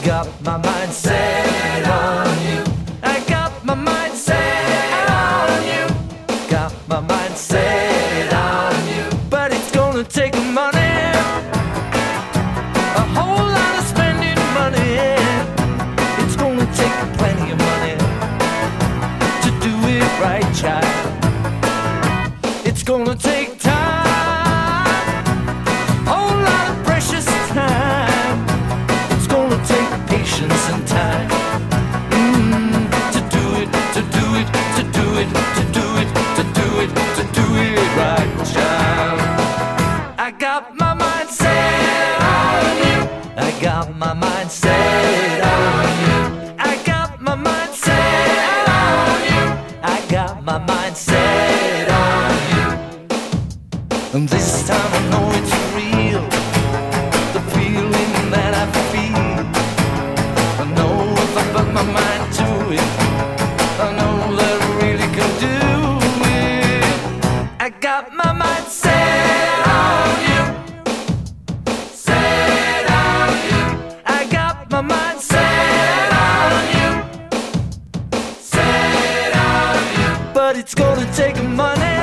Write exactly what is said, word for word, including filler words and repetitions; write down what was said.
got my mind set on you. I got my mind set on you. Got my mind set on you. But it's gonna take money, a whole lot of spending money. It's gonna take plenty of money to do it right, child. It's gonna take time, whole lot of precious time. It's gonna take patience and time mm, to do it, to do it, to do it, to do it, to do it, to do it right, child. I got my mind set on you. I got my mind set on you. I got my mind set on you. I got my mind set on you. And this time I know it's real, the feeling that I feel. I know if I put my mind to it, I know that I really can do it. I got my mind set on you, set on you. I got my mind set on you, set on you. But it's gonna take money,